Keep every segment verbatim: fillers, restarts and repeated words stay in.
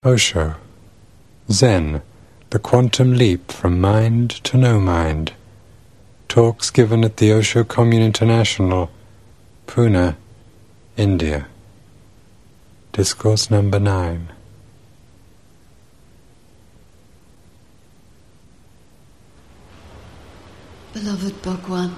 Osho. Zen, the quantum leap from mind to no mind. Talks given at the Osho Commune International, Pune, India. Discourse number nine. Beloved Bhagwan,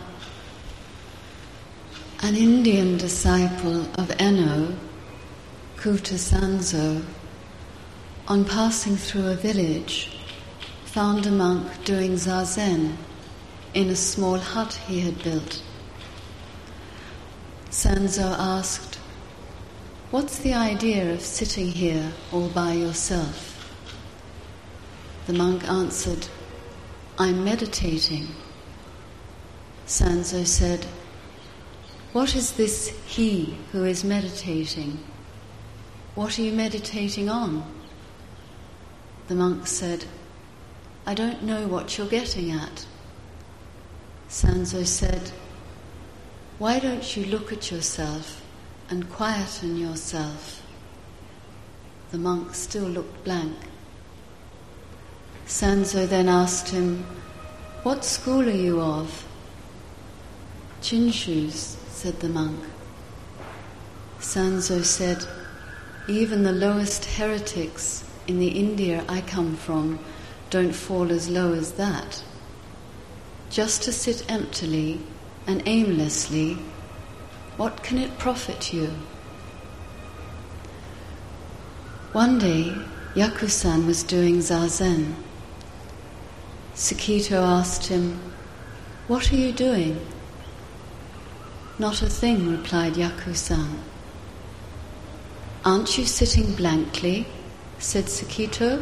an Indian disciple of Enno, Kuta Sanzo, on passing through a village, found a monk doing zazen in a small hut he had built. Sanzo asked, "What's the idea of sitting here all by yourself?" The monk answered, "I'm meditating." Sanzo said, "What is this he who is meditating? What are you meditating on?" The monk said, "I don't know what you're getting at." Sanzo said, "Why don't you look at yourself and quieten yourself?" The monk still looked blank. Sanzo then asked him, "What school are you of?" "Chinshus," said the monk. Sanzo said, "Even the lowest heretics in the India I come from don't fall as low as that. Just to sit emptily and aimlessly, what can it profit you?" One day, Yaku-san was doing zazen. Sakito asked him, "What are you doing?" "Not a thing," replied Yaku-san. "Aren't you sitting blankly?" said Sakito.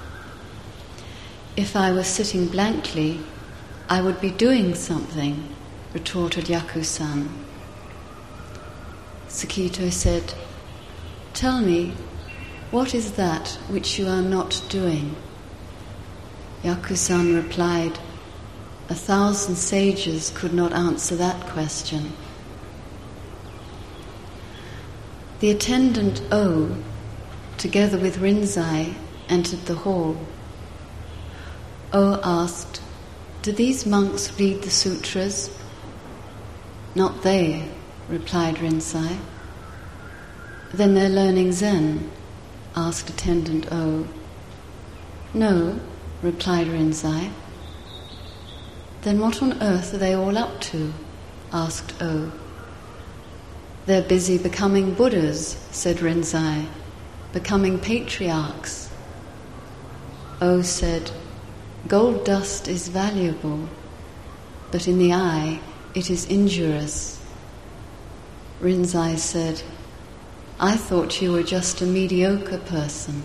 "If I were sitting blankly, I would be doing something," retorted Yaku-san. Sakito said, "Tell me, what is that which you are not doing?" Yaku-san replied, "A thousand sages could not answer that question." The attendant O, together with Rinzai, entered the hall. O asked, "Do these monks read the sutras?" "Not they," replied Rinzai. "Then they're learning Zen?" asked attendant O. "No," replied Rinzai. "Then what on earth are they all up to?" asked O. "They're busy becoming Buddhas," said Rinzai, "becoming patriarchs." O said, "Gold dust is valuable, but in the eye it is injurious." Rinzai said, "I thought you were just a mediocre person."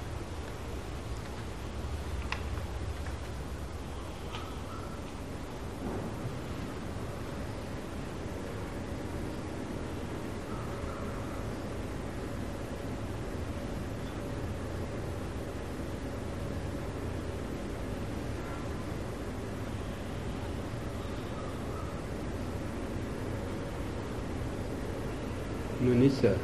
Munisa,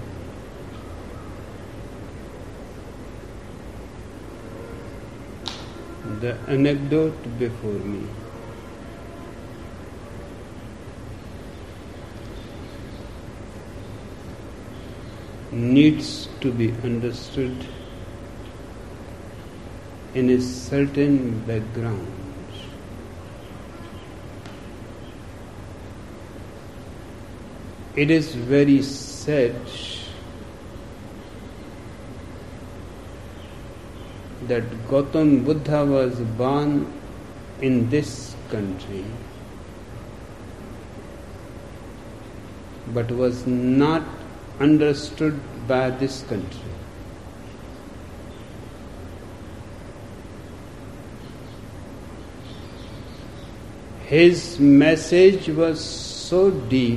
the anecdote before me needs to be understood in a certain background. It is very sad that Gautam Buddha was born in this country but was not understood by this country. His message was so deep,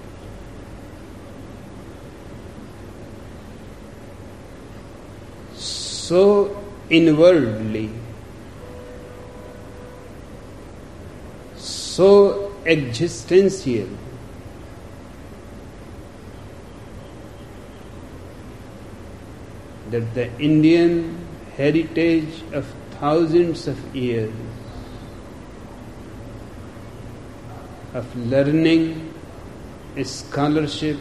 so inwardly, so existential, that the Indian heritage of thousands of years of learning, scholarship,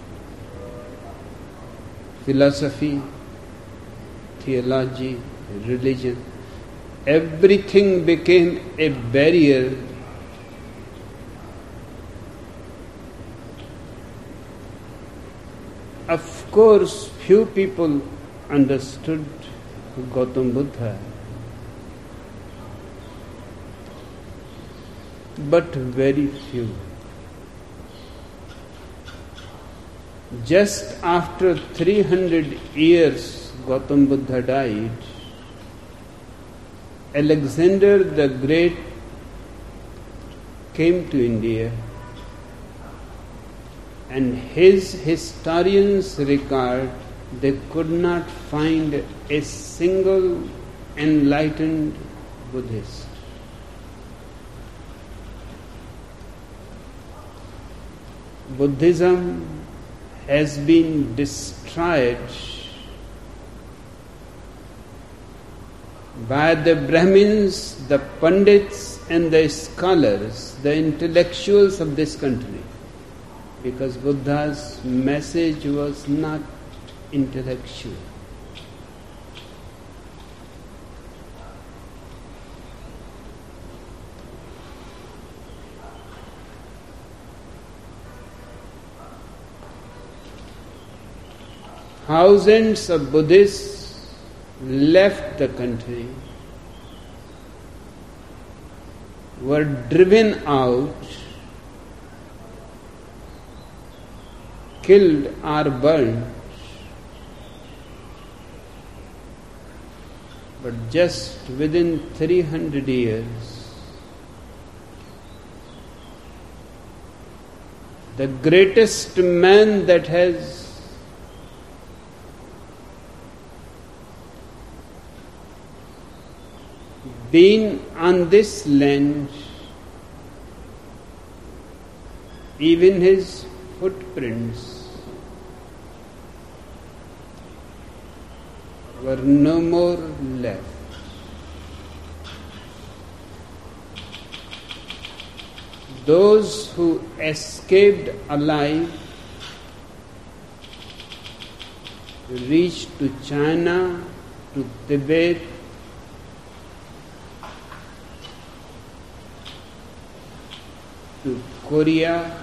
philosophy, theology, religion, everything became a barrier Of course, few people understood Gautam Buddha, but very few. Just after three hundred years Gautam Buddha died, Alexander the Great came to India, and his historians record they could not find a single enlightened Buddhist. Buddhism has been destroyed by the Brahmins, the Pandits and the scholars, the intellectuals of this country, because Buddha's message was not intellectual. Thousands of Buddhists left the country, were driven out, killed or burned, but just within three hundred years, the greatest man that has been on this land, even his footprints were no more left. Those who escaped alive reached to China, to Tibet, to Korea,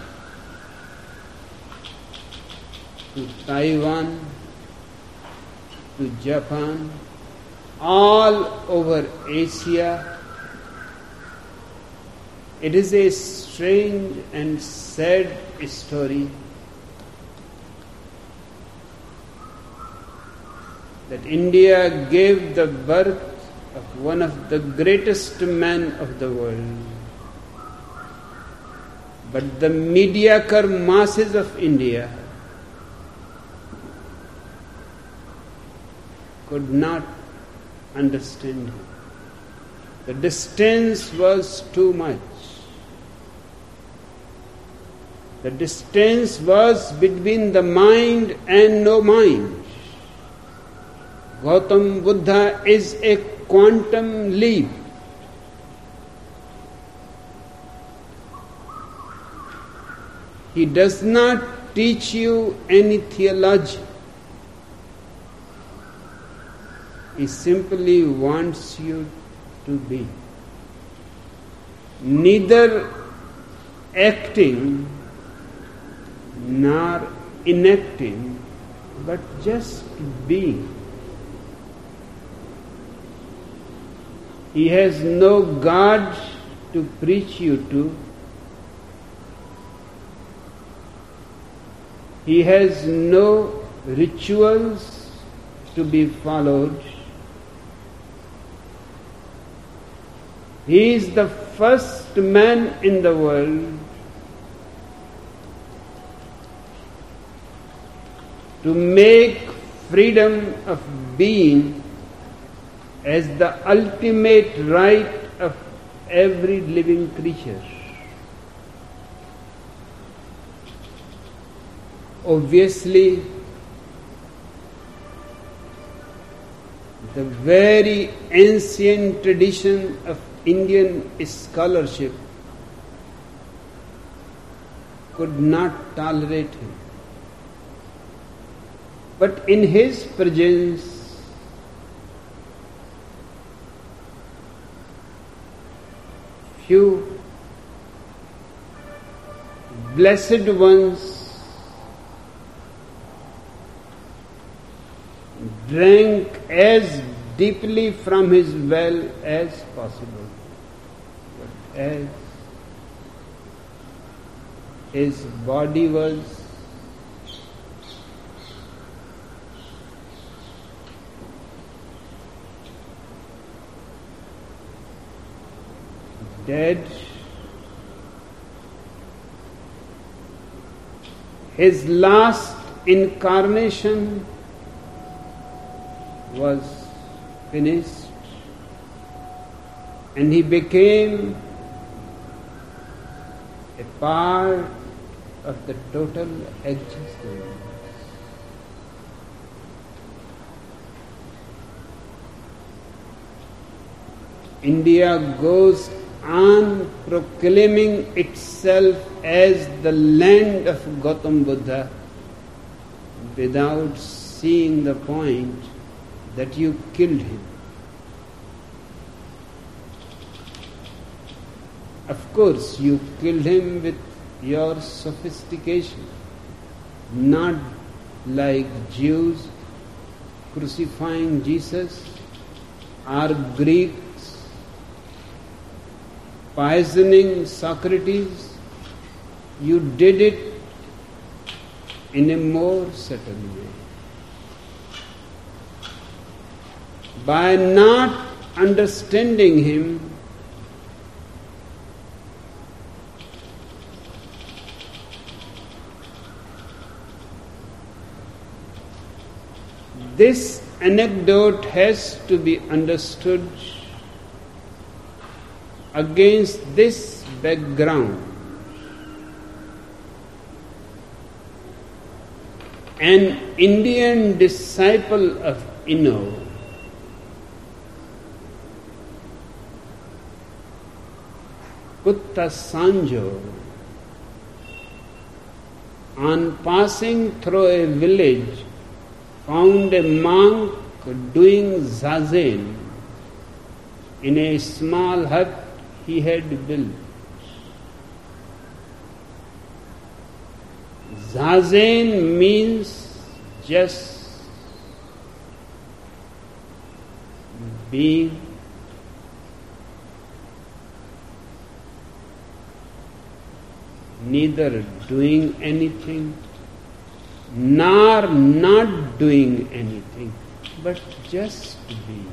to Taiwan, to Japan, all over Asia. It is a strange and sad story that India gave the birth of one of the greatest men of the world. But the mediocre masses of India could not understand him. The distance was too much. The distance was between the mind and no mind. Gautam Buddha is a quantum leap. He does not teach you any theology. He simply wants you to be neither acting nor enacting, but just being. He has no God to preach you to. He has no rituals to be followed. He is the first man in the world to make freedom of being as the ultimate right of every living creature. Obviously, the very ancient tradition of Indian scholarship could not tolerate him. But in his presence, few blessed ones drank as deeply from his well as possible. But as his body was dead, his last incarnation was finished, and he became a part of the total existence. India goes on proclaiming itself as the land of Gautam Buddha without seeing the point that you killed him. Of course, you killed him with your sophistication, not like Jews crucifying Jesus or Greeks poisoning Socrates. You did it in a more subtle way. By not understanding him, this anecdote has to be understood against this background. An Indian disciple of Inno Kutta Sanjo, on passing through a village, found a monk doing zazen in a small hut he had built. Zazen means just being, neither doing anything nor not doing anything, but just be.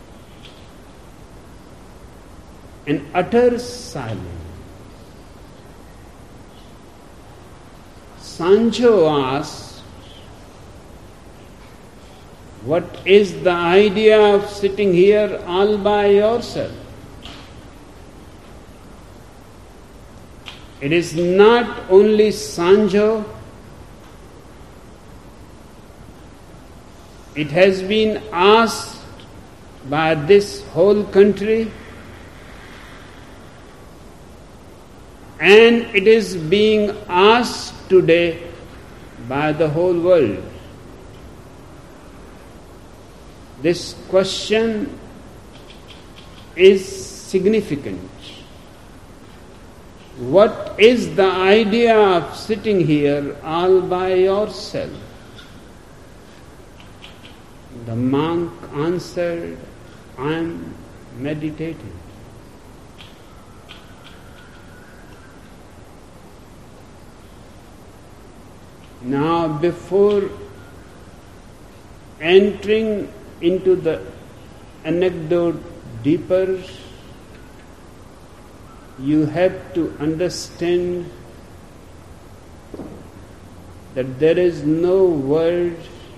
An utter silence. Sancho asked, what is the idea of sitting here all by yourself? It is not only Sancho, it has been asked by this whole country, and it is being asked today by the whole world. This question is significant. What is the idea of sitting here all by yourself? The monk answered, I am meditating. Now, before entering into the anecdote deeper, you have to understand that there is no word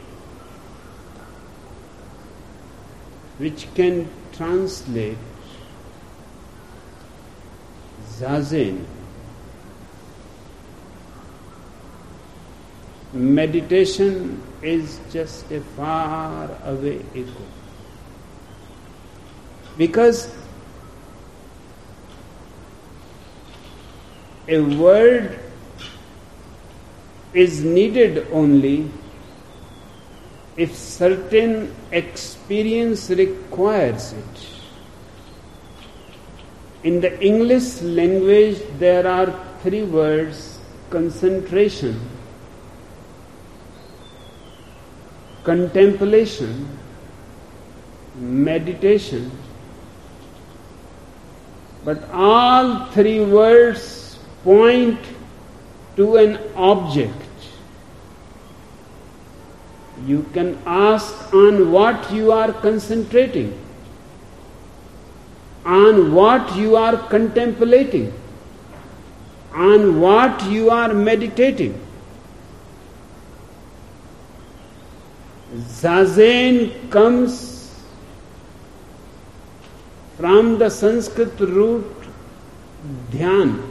which can translate zazen. Meditation is just a far away echo. Because a word is needed only if certain experience requires it. In the English language, there are three words: concentration, contemplation, meditation. But all three words point to an object. You can ask on what you are concentrating, on what you are contemplating, on what you are meditating. Zazen comes from the Sanskrit root dhyan,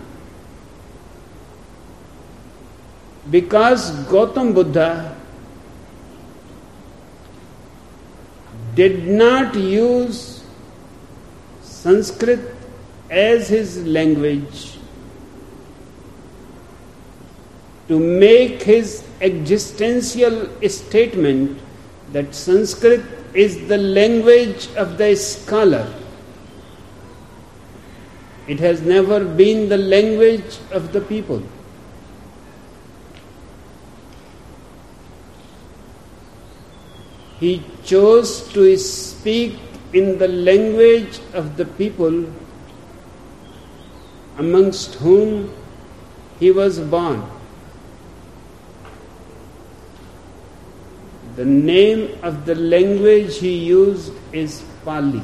because Gautam Buddha did not use Sanskrit as his language to make his existential statement that Sanskrit is the language of the scholar. It has never been the language of the people. He chose to speak in the language of the people amongst whom he was born. The name of the language he used is Pali.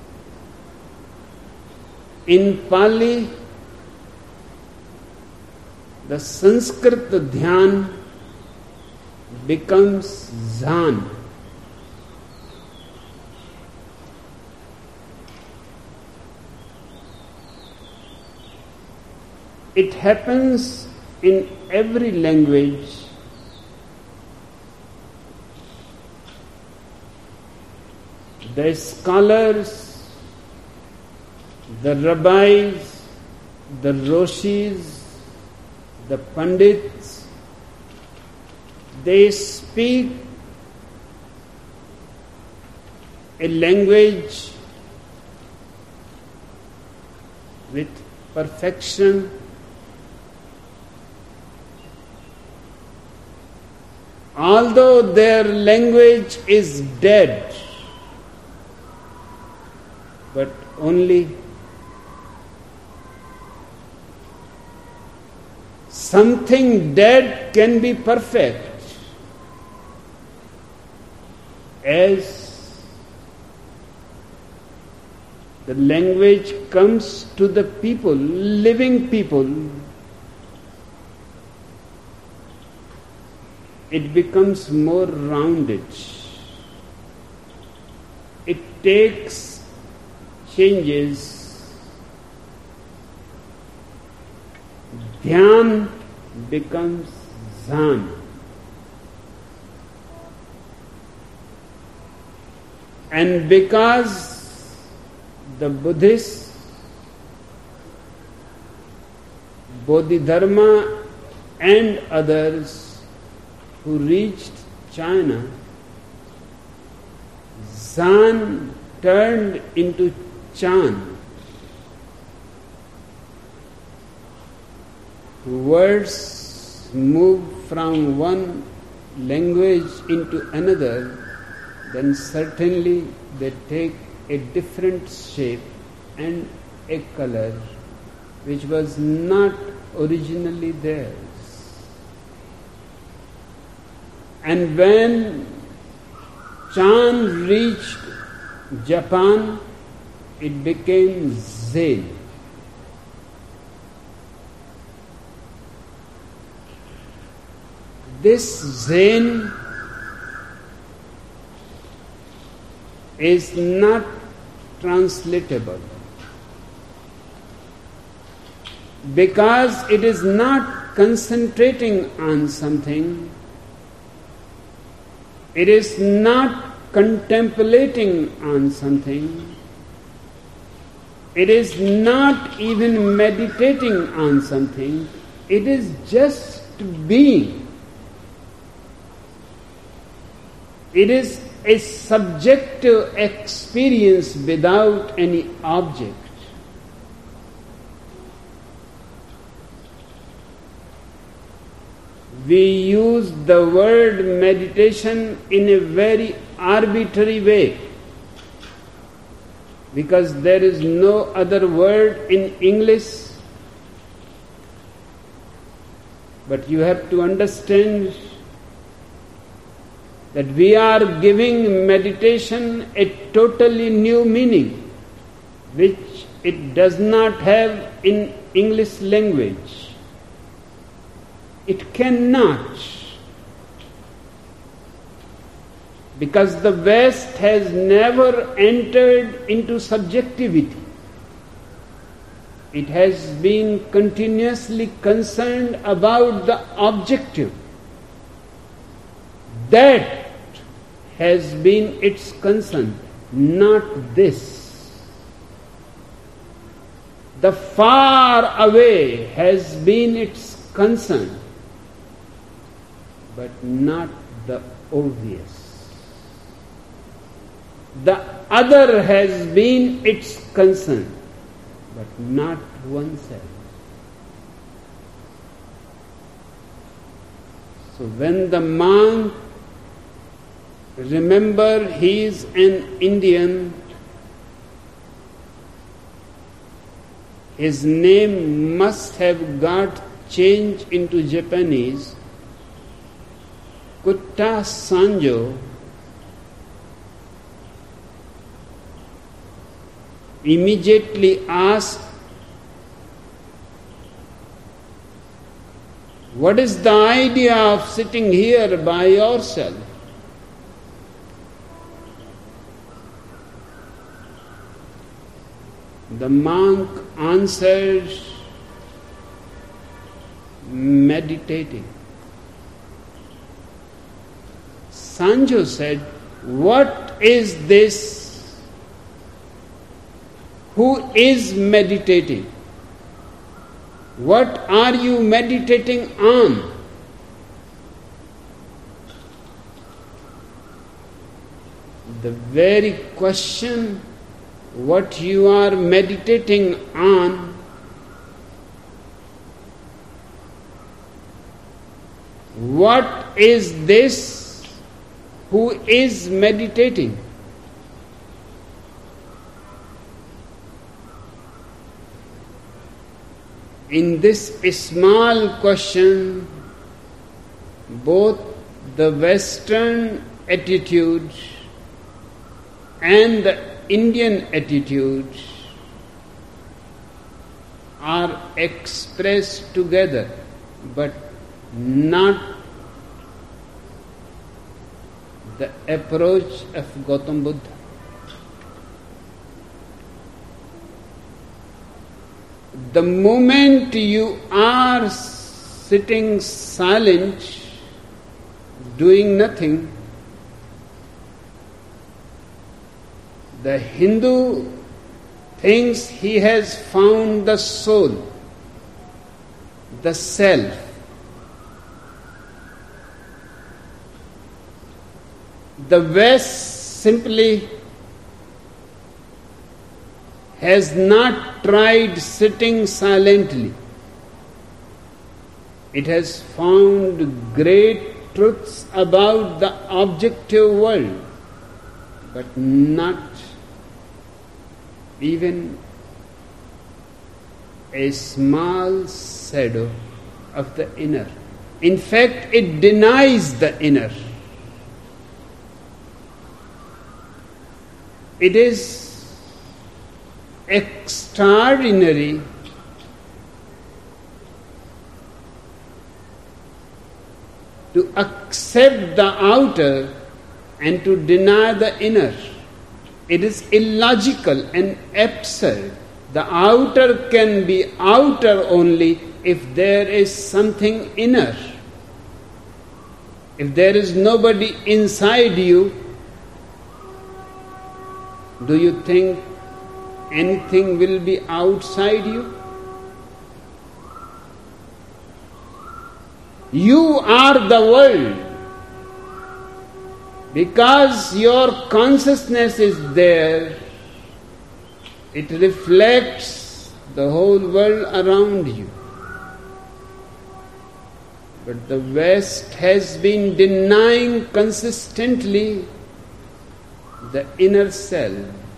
In Pali, the Sanskrit dhyan becomes zan. It happens in every language. The scholars, the rabbis, the roshis, the pandits, they speak a language with perfection, although their language is dead, but only something dead can be perfect, as the language comes to the people, living people, it becomes more rounded. It takes changes. Dhyan becomes zan. And because the Buddhists, Bodhidharma and others who reached China, zan turned into chan. Words move from one language into another, then certainly they take a different shape and a color which was not originally theirs. And when Chan reached Japan, it became Zen. This Zen is not translatable because it is not concentrating on something, it is not contemplating on something, It is not even meditating on something, it is just being. It is a subjective experience without any object. We use the word meditation in a very arbitrary way, because there is no other word in English. But you have to understand that we are giving meditation a totally new meaning, which it does not have in English language. It cannot, because the West has never entered into subjectivity. It has been continuously concerned about the objective. That has been its concern, not this. The far away has been its concern, but not the obvious. The other has been its concern, but not oneself. So when the monk, remember he is an Indian, his name must have got changed into Japanese, Kutta Sanjo, immediately asked, what is the idea of sitting here by yourself? The monk answered, meditating. Sanjo said, what is this? Who is meditating? What are you meditating on? The very question, what you are meditating on, what is this? Who is meditating? In this small question, both the Western attitude and the Indian attitude are expressed together, but not the approach of Gautam Buddha. The moment you are sitting silent, doing nothing, the Hindu thinks he has found the soul, the self. The West simply has not tried sitting silently. It has found great truths about the objective world, but not even a small shadow of the inner. In fact, it denies the inner. It is extraordinary to accept the outer and to deny the inner. It is illogical and absurd. The outer can be outer only if there is something inner. If there is nobody inside you, do you think anything will be outside you? You are the world. Because your consciousness is there, it reflects the whole world around you. But the West has been denying consistently the inner self.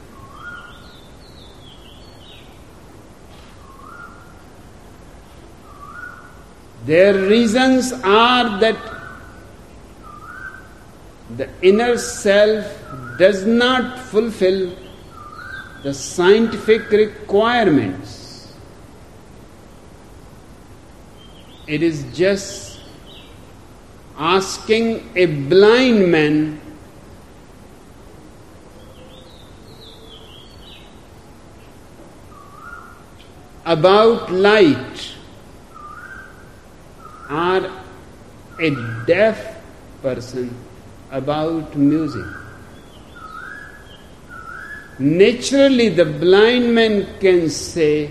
Their reasons are that the inner self does not fulfill the scientific requirements. It is just asking a blind man about light or a deaf person about music. Naturally, the blind man can say,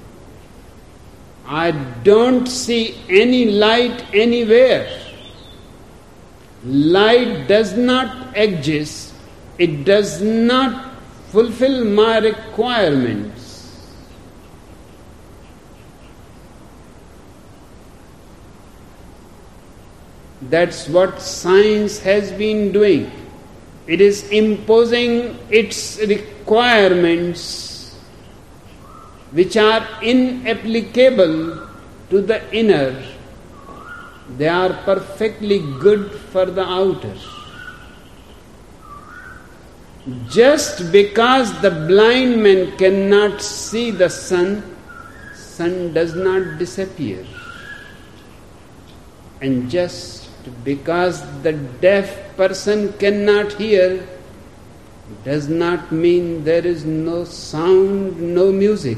I don't see any light anywhere. Light does not exist. It does not fulfill my requirements. That's what science has been doing. It is imposing its requirements which are inapplicable to the inner. They are perfectly good for the outer. Just because the blind man cannot see the sun, sun does not disappear. And just because the deaf person cannot hear, does not mean there is no sound, no music.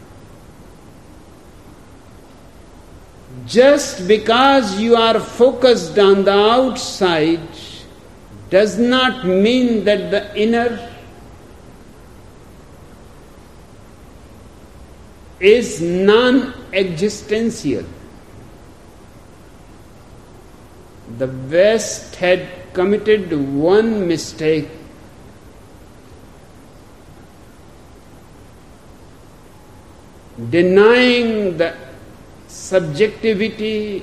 Just because you are focused on the outside does not mean that the inner is non-existential. The West had committed one mistake. Denying the subjectivity,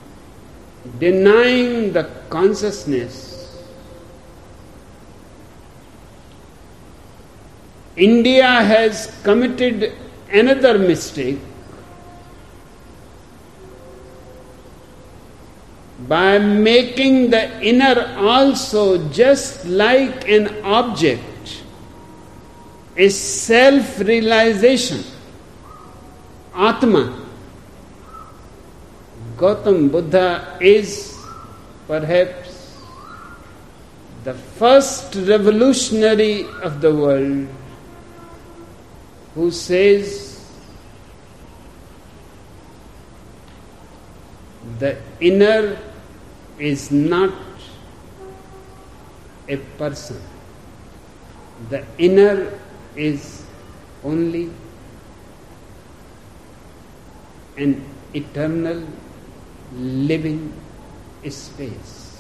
denying the consciousness. India has committed another mistake by making the inner also just like an object, a self-realization, Atma. Gautam Buddha is perhaps the first revolutionary of the world who says the inner is not a person. The inner is only an eternal living space.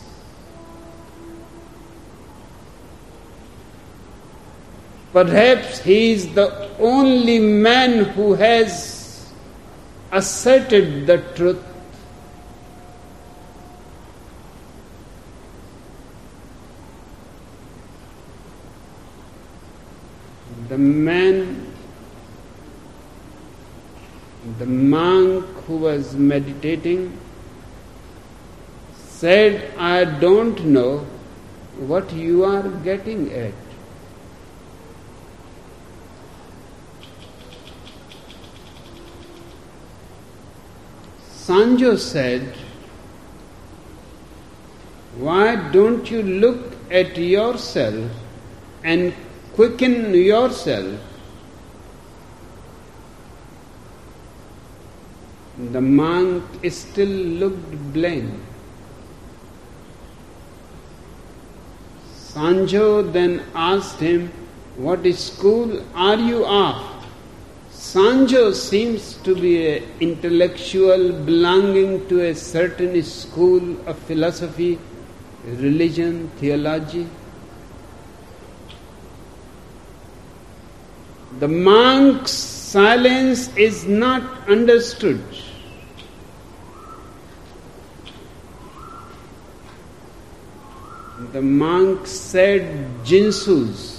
Perhaps he is the only man who has asserted the truth. The man, the monk who was meditating, said, I don't know what you are getting at. Sanjo said, why don't you look at yourself and quicken yourself? The monk still looked blank. Sanjo then asked him, What school are you of? Sanjo seems to be an intellectual belonging to a certain school of philosophy, religion, theology. The monk's silence is not understood. The monk said jinsus.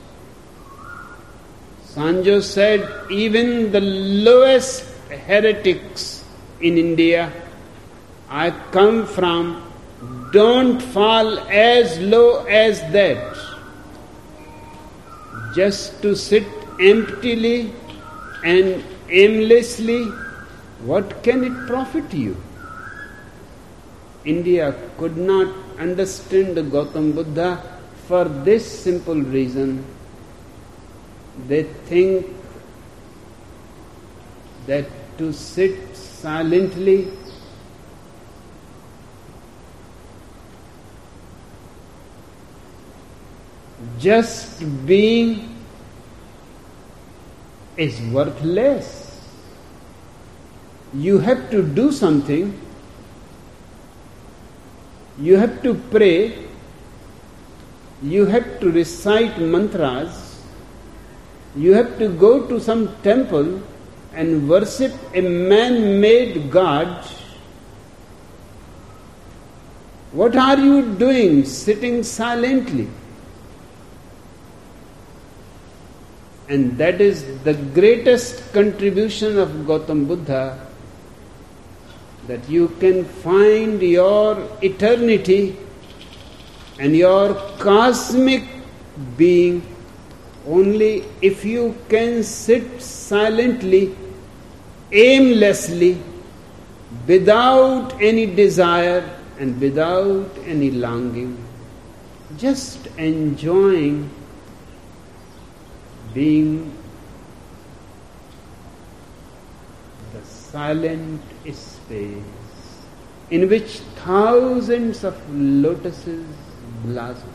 Sanjo said even the lowest heretics in India I come from don't fall as low as that. Just to sit emptily and aimlessly, what can it profit you? India could not understand Gautam Buddha for this simple reason. They think that to sit silently just being is worthless. You have to do something. You have to pray. You have to recite mantras. You have to go to some temple and worship a man-made God. What are you doing sitting silently? And that is the greatest contribution of Gautam Buddha, that you can find your eternity and your cosmic being only if you can sit silently, aimlessly, without any desire and without any longing, just enjoying being the silent space in which thousands of lotuses blossom.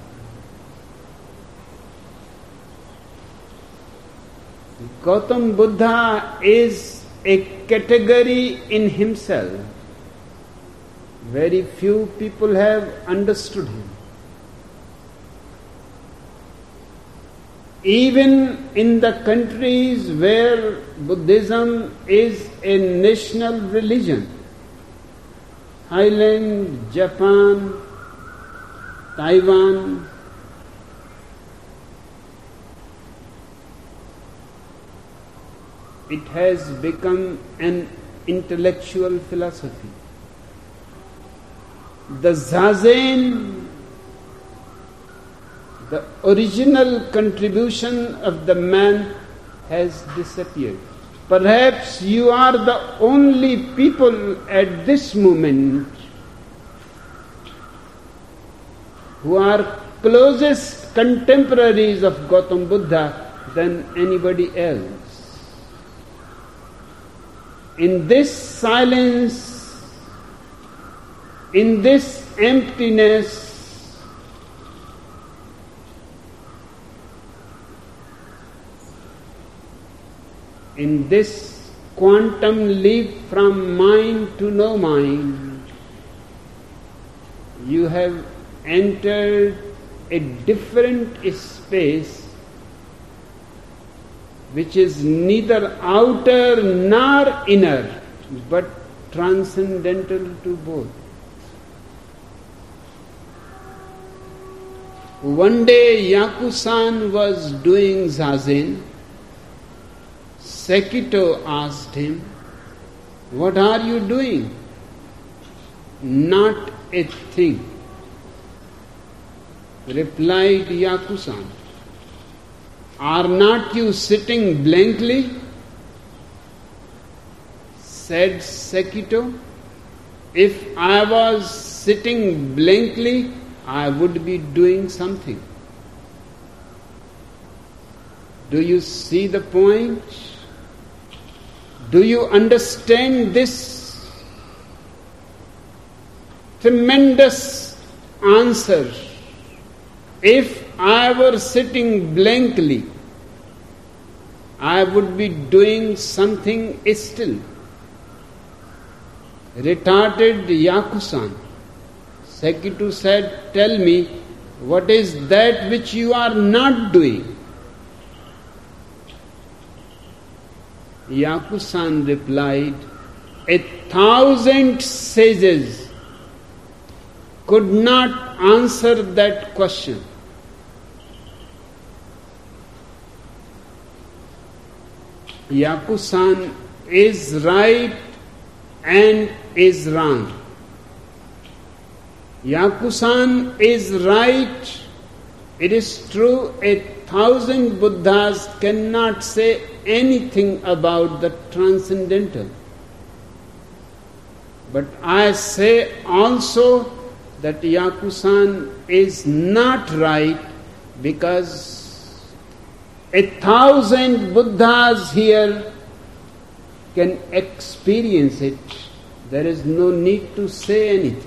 Gautam Buddha is a category in himself. Very few people have understood him. Even in the countries where Buddhism is a national religion, Thailand, Japan, Taiwan, it has become an intellectual philosophy. The Zazen, the original contribution of the man, has disappeared. Perhaps you are the only people at this moment who are closest contemporaries of Gautam Buddha than anybody else. In this silence, in this emptiness, in this quantum leap from mind to no mind, you have entered a different space which is neither outer nor inner, but transcendental to both. One day Yaku-san was doing zazen. Sekito asked him, "What are you doing?" "Not a thing," replied Yaku-san. "Are not you sitting blankly?" Said Sekito, "If I was sitting blankly, I would be doing something." Do you see the point? Do you understand this tremendous answer? If I were sitting blankly, I would be doing something still. Retorted Yakusan. Sekitu said, tell me, what is that which you are not doing? Yakusan replied, a thousand sages could not answer that question. Yakusan is right and is wrong. Yakusan is right. It is true, a thousand Buddhas cannot say anything about the transcendental. But I say also that Yakusan is not right, because a thousand Buddhas here can experience it. There is no need to say anything.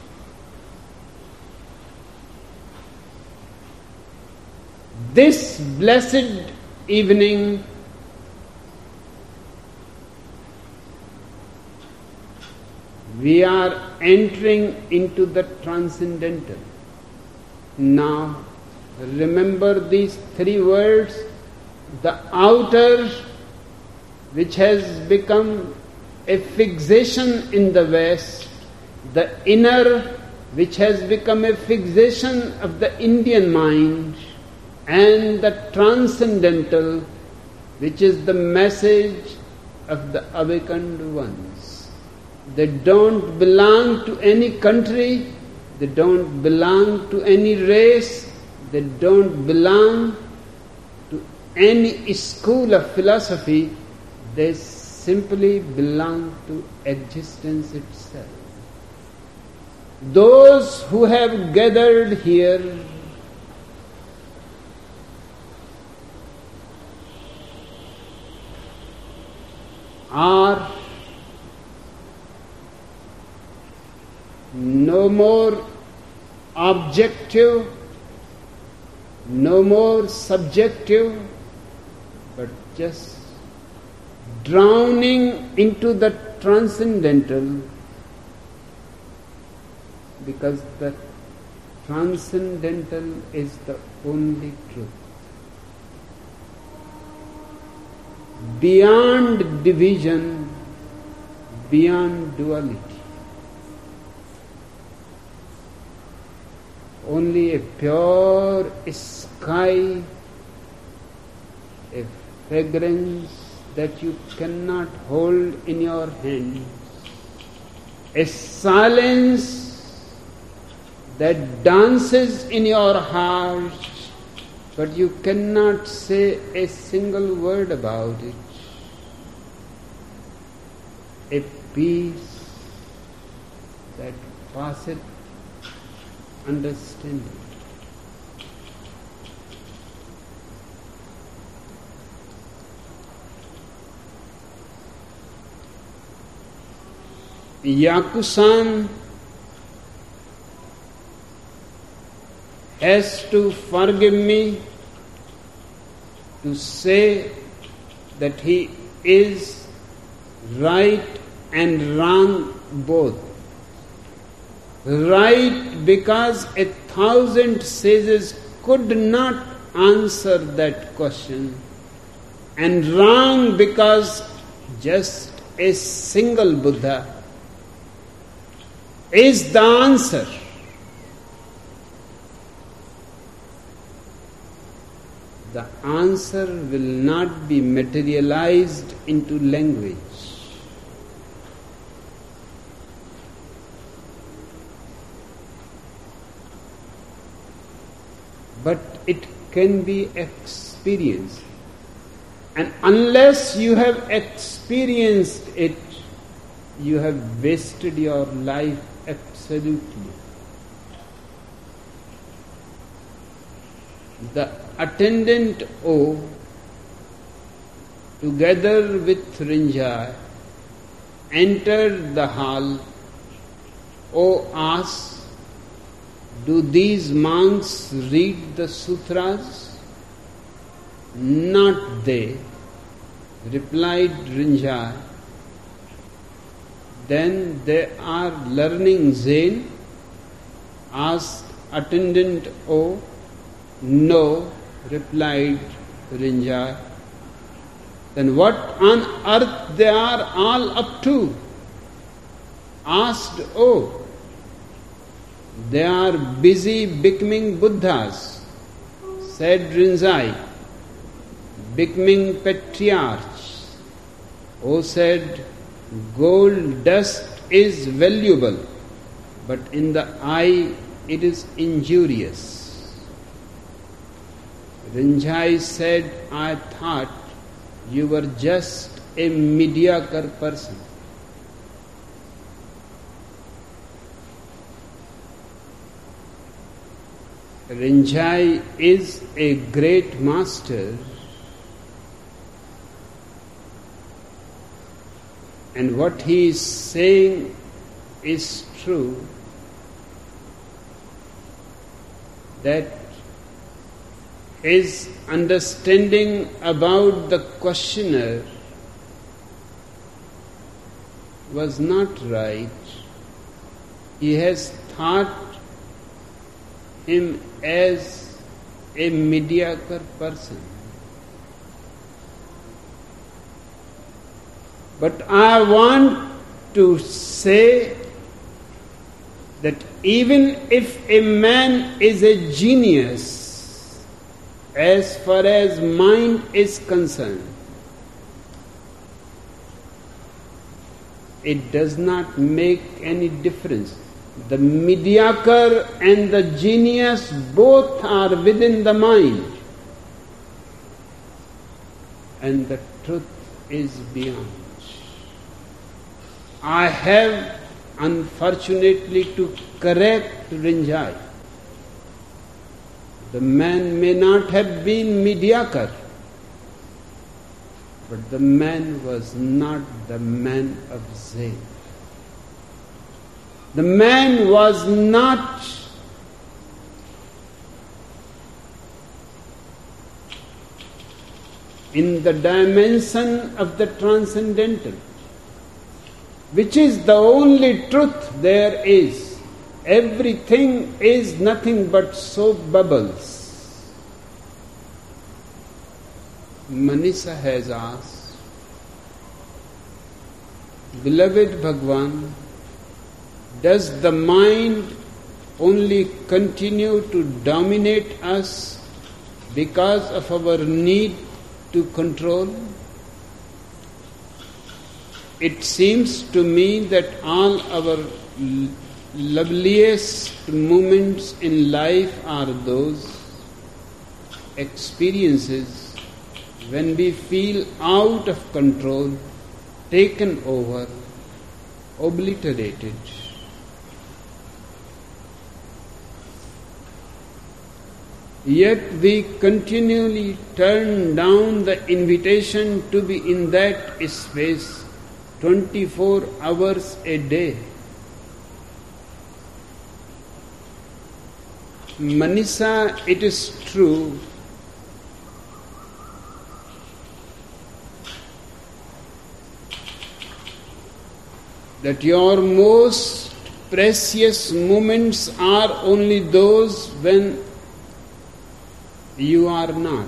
This blessed evening, we are entering into the transcendental. Now, remember these three words: the outer, which has become a fixation in the West; the inner, which has become a fixation of the Indian mind; and the transcendental, which is the message of the awakened ones. They don't belong to any country, they don't belong to any race, they don't belong to any school of philosophy, they simply belong to existence itself. Those who have gathered here are no more objective, no more subjective, but just drowning into the transcendental, because the transcendental is the only truth. Beyond division, beyond duality. Only a pure sky, a fragrance that you cannot hold in your hands, a silence that dances in your heart, but you cannot say a single word about it. A peace that passeth understanding. Yakusan has to forgive me to say that he is right and wrong both. Right because a thousand sages could not answer that question, and wrong because just a single Buddha is the answer. The answer will not be materialized into language. But it can be experienced. And unless you have experienced it, you have wasted your life absolutely. The attendant O, together with Rinjai, entered the hall. O asked, do these monks read the sutras? Not they. replied Rinjai, then they are learning Zen? Asked attendant O. No, replied Rinjai. Then what on earth they are all up to? Asked O. They are busy becoming Buddhas, said Rinzai, becoming patriarchs. O said, gold dust is valuable, but in the eye it is injurious. Rinzai said, I thought you were just a mediocre person. Rinzai is a great master, and what he is saying is true, that his understanding about the questioner was not right. He has thought him as a mediocre person. But I want to say that even if a man is a genius, as far as mind is concerned, it does not make any difference. The mediocre and the genius both are within the mind, and the truth is beyond. I have unfortunately to correct Rinzai. The man may not have been mediocre, but the man was not the man of Zen. The man was not in the dimension of the transcendental, which is the only truth there is. Everything is nothing but soap bubbles. Manisha has asked, beloved Bhagwan, does the mind only continue to dominate us because of our need to control? It seems to me that all our loveliest moments in life are those experiences when we feel out of control, taken over, obliterated. Yet we continually turn down the invitation to be in that space twenty-four hours a day. Manisha, it is true that your most precious moments are only those when you are not.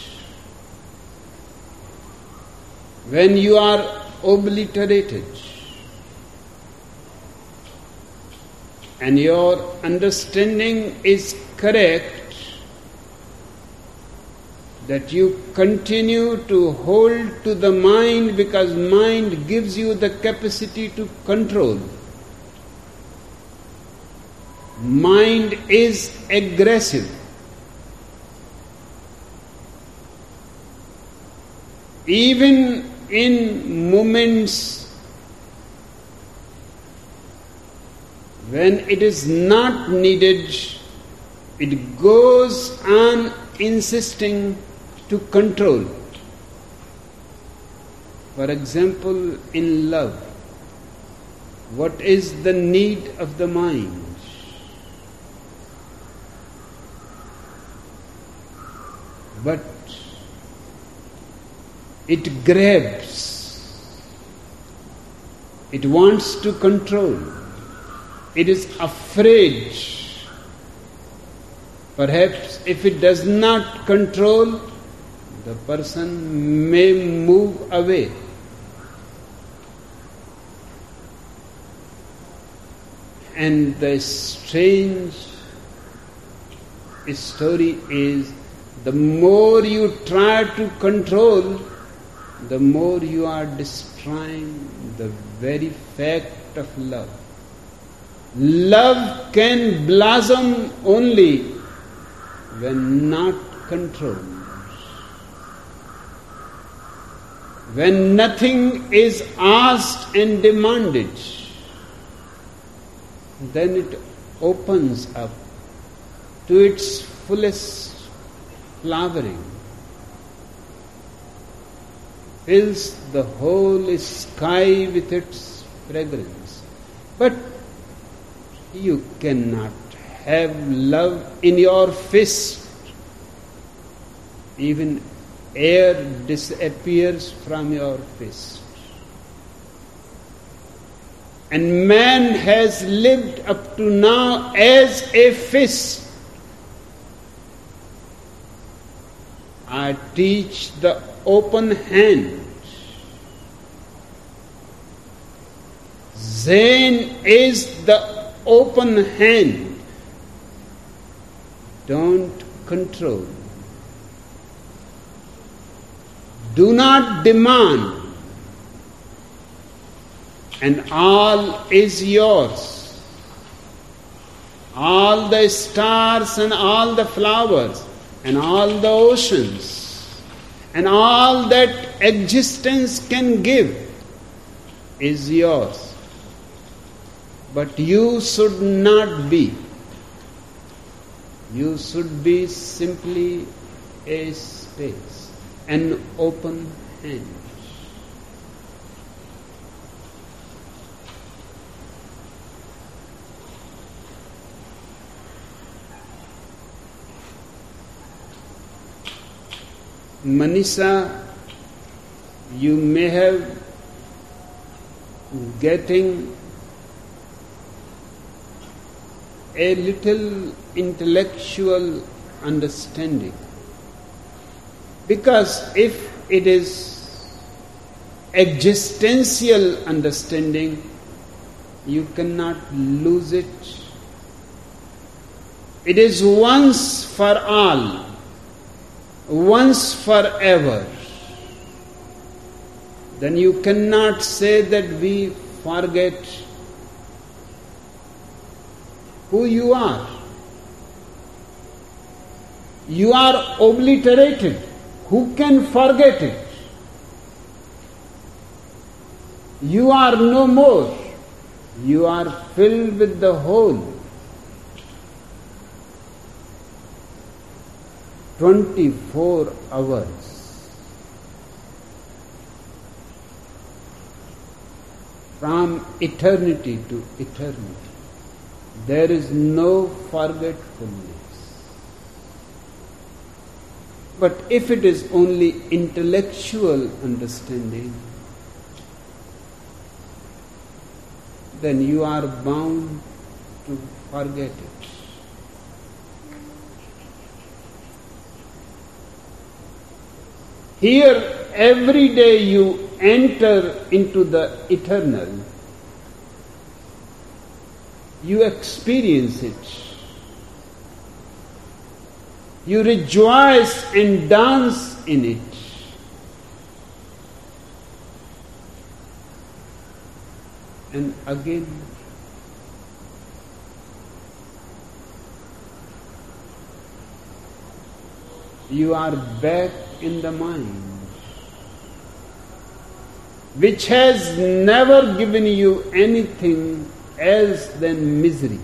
When you are obliterated and your understanding is correct, that you continue to hold to the mind because mind gives you the capacity to control. Mind is aggressive. Even in moments when it is not needed, it goes on insisting to control. For example, in love, what is the need of the mind? But It grabs. It wants to control. It is afraid. Perhaps if it does not control, the person may move away. And the strange story is, the more you try to control, the more you are destroying the very fact of love. Love can blossom only when not controlled. When nothing is asked and demanded, then it opens up to its fullest flowering, fills the whole sky with its fragrance. But you cannot have love in your fist. Even air disappears from your fist. And man has lived up to now as a fist. I teach the open hand. Zen is the open hand. Don't control. Do not demand. And all is yours. All the stars and all the flowers and all the oceans and all that existence can give is yours. But you should not be. You should be simply a space, an open hand. Manisha, you may have getting a little intellectual understanding. Because if it is existential understanding, you cannot lose it. It is once for all, once forever. Then you cannot say that we forget who you are. You are obliterated. Who can forget it? You are no more. You are filled with the whole. twenty-four hours. From eternity to eternity. There is no forgetfulness. But if it is only intellectual understanding, then you are bound to forget it. Here, every day you enter into the eternal, you experience it. You rejoice and dance in it. And again, you are back in the mind, which has never given you anything else than misery.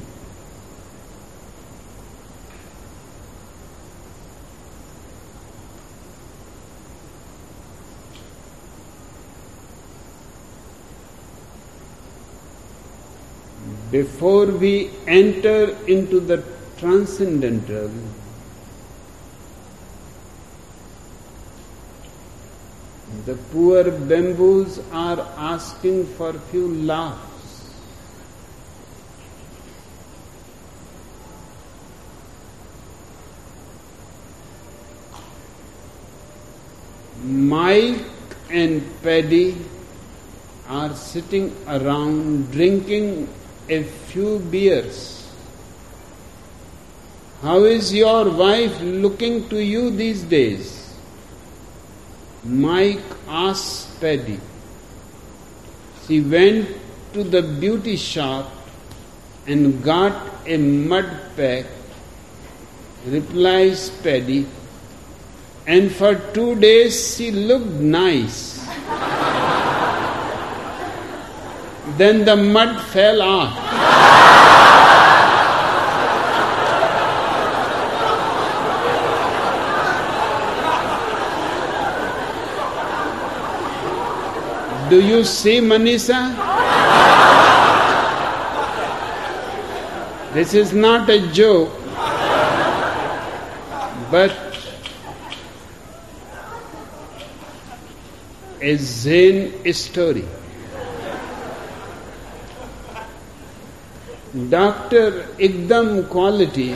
Before we enter into the transcendental, The poor bamboos are asking for few laughs. Mike and Paddy are sitting around drinking a few beers. How is your wife looking to you these days? Mike asked Paddy. She went to the beauty shop and got a mud pack, replies Paddy, and for two days she looked nice. Then the mud fell off. Do you see, Manisha? This is not a joke, but a Zen story. Doctor Ekdam Quality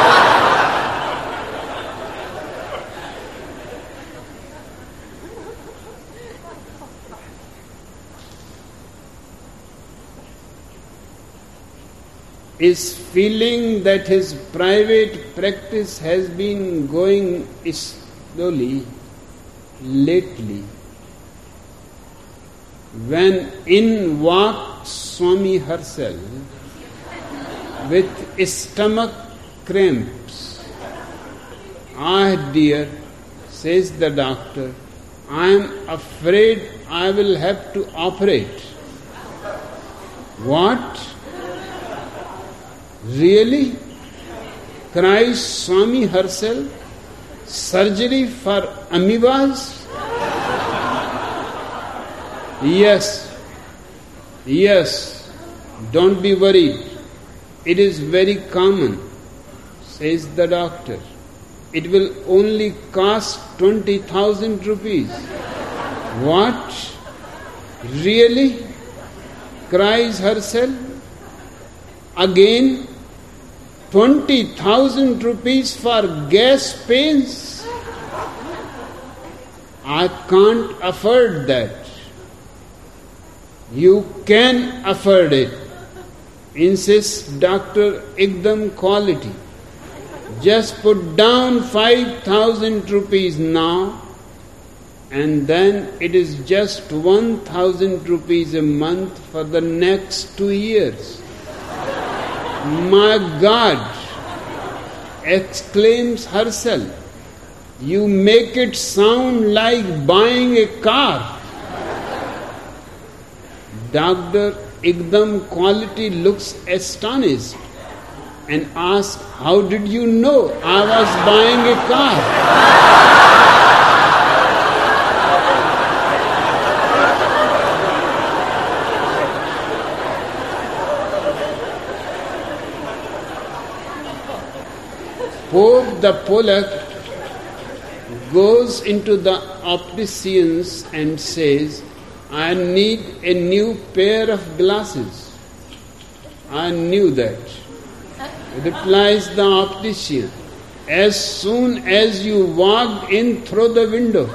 is feeling that his private practice has been going slowly lately, when in walked Swami herself with stomach cramps. Ah dear, says the doctor, I am afraid I will have to operate. What? Really? Cries Swami herself. Surgery for amoebas? Yes, yes, don't be worried. It is very common, says the doctor. It will only cost twenty thousand rupees. What? Really? Cries herself. Again, twenty thousand rupees for gas pains? I can't afford that. You can afford it, insists Doctor Ekdam Quality. Just put down five thousand rupees now, and then it is just one thousand rupees a month for the next two years. My God, exclaims herself, you make it sound like buying a car. Doctor Ekdam Quality looks astonished and asks, how did you know I was buying a car? Pope the Pollock goes into the opticians and says, I need a new pair of glasses. I knew that. Replies the optician, as soon as you walked in through the window.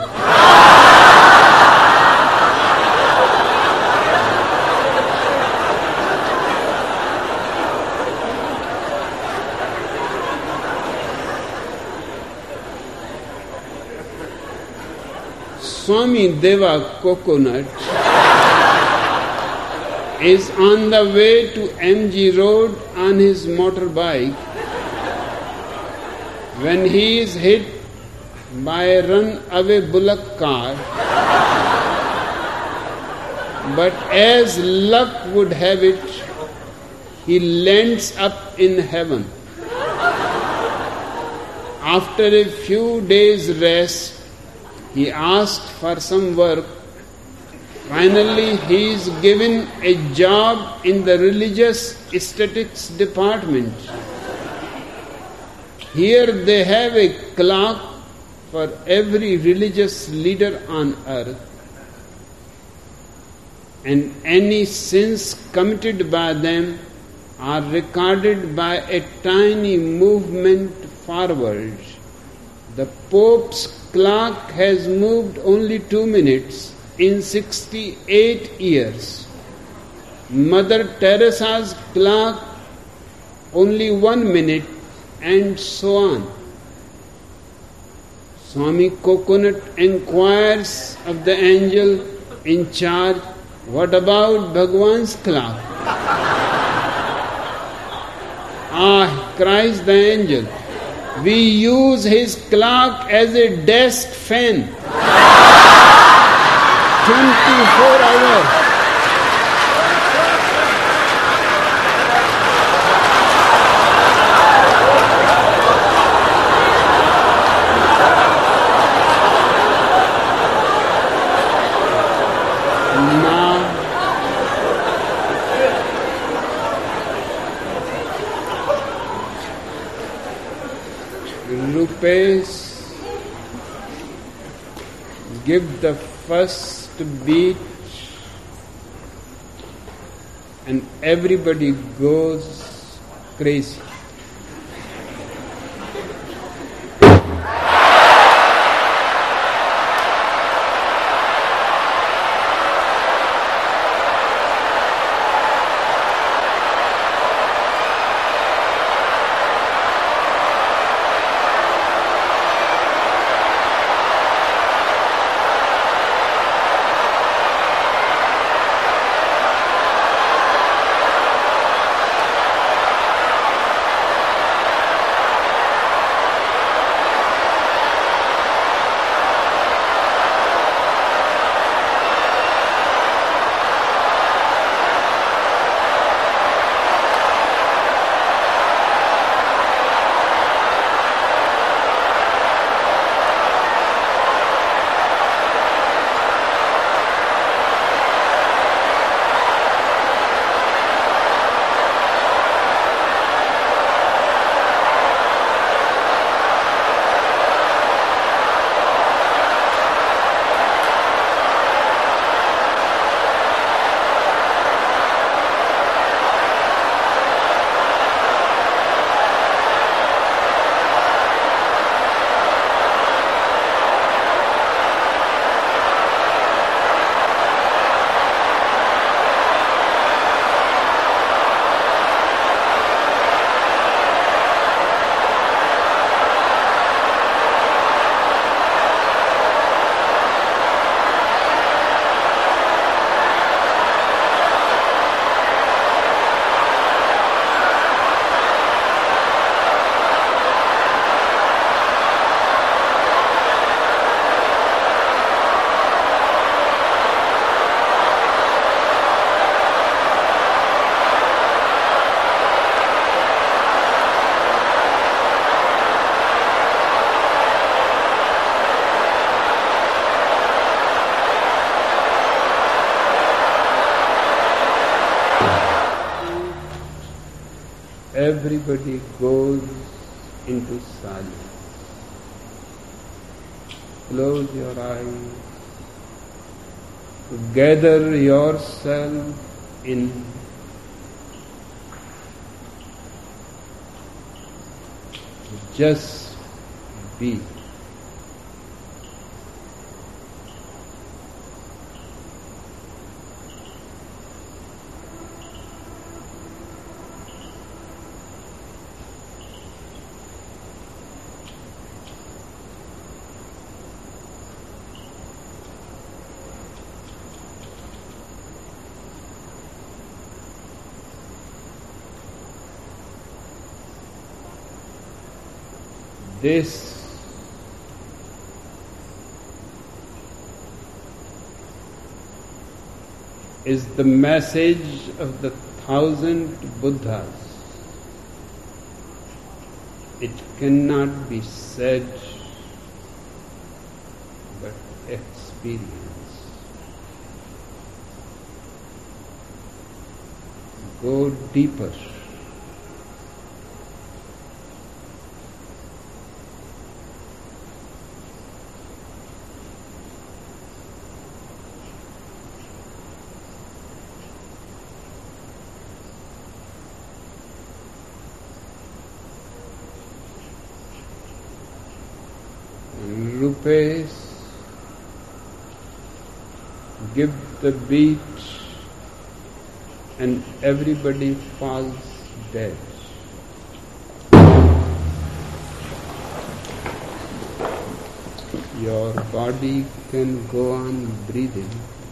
Swami Deva Coconut is on the way to M G Road on his motorbike when he is hit by a run-away bullock car. But as luck would have it, he lands up in heaven. After a few days' rest, he asked for some work. Finally, he is given a job in the religious aesthetics department. Here they have a clock for every religious leader on earth, and any sins committed by them are recorded by a tiny movement forward. The Pope's clock has moved only two minutes in sixty-eight years. Mother Teresa's clock only one minute, and so on. Swami Coconut inquires of the angel in charge, "What about Bhagwan's clock?" "Ah," cries the angel, "we use his clock as a desk fan. twenty-four hours. Rupesh, give the first beat and everybody goes crazy. Everybody goes into silence. Close your eyes. Gather yourself in. Just be. This is the message of the thousand Buddhas. It cannot be said but experience. Go deeper. Rupees give the beat and everybody falls dead. Your body can go on breathing.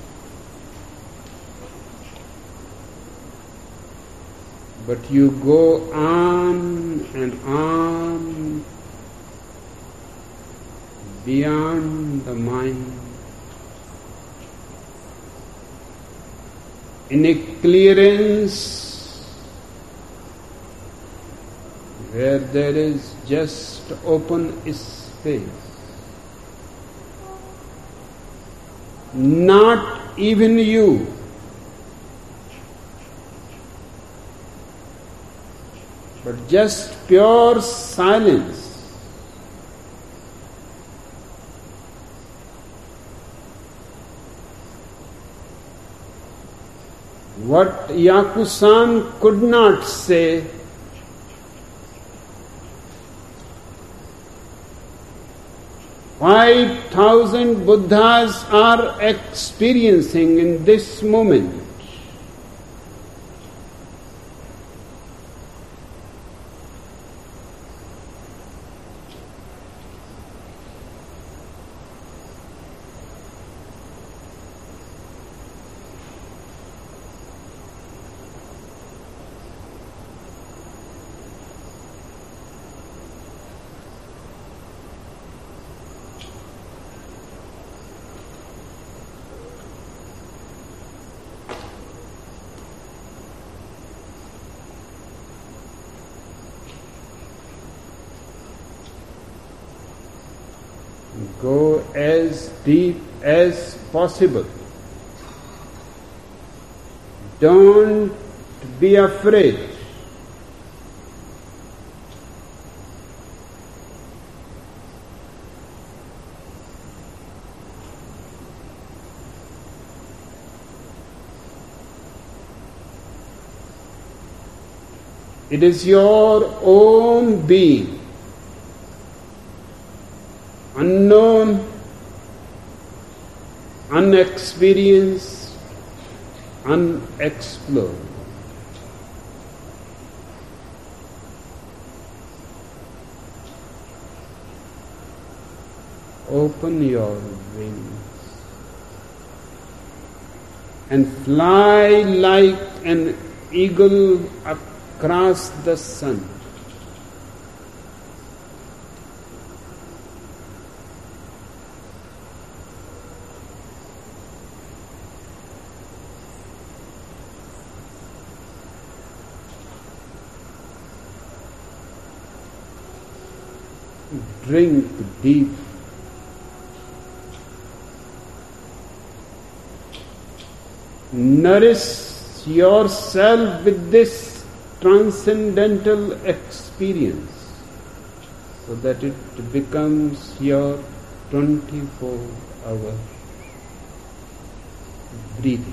But you go on and on beyond the mind in a clearance where there is just open space. Not even you. But just pure silence. What Yakusan could not say, five thousand Buddhas are experiencing in this moment. Go as deep as possible. Don't be afraid. It is your own being, unknown, unexperienced, unexplored. Open your wings and fly like an eagle across the sun. Drink deep. Nourish yourself with this transcendental experience so that it becomes your twenty-four hour breathing.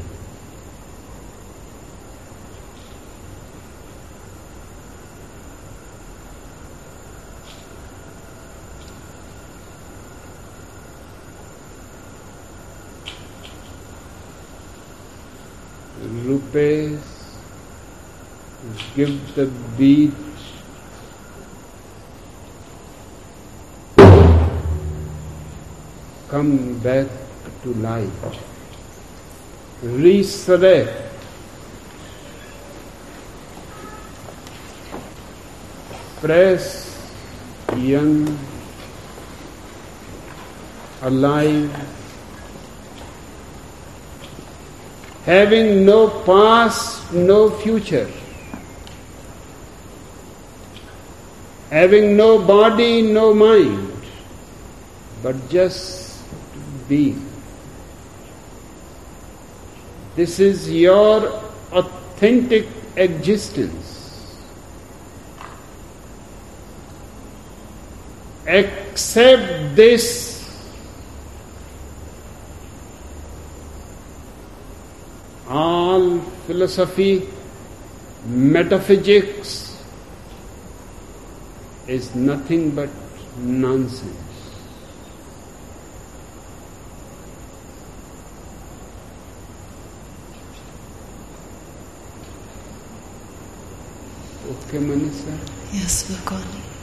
Rupees give the beat come back to life, resurrect, fresh, young, alive, having no past, no future, having no body, no mind, but just being. This is your authentic existence. Accept this. All philosophy, metaphysics is nothing but nonsense. Okay, Manisa? Yes, Bhagwan.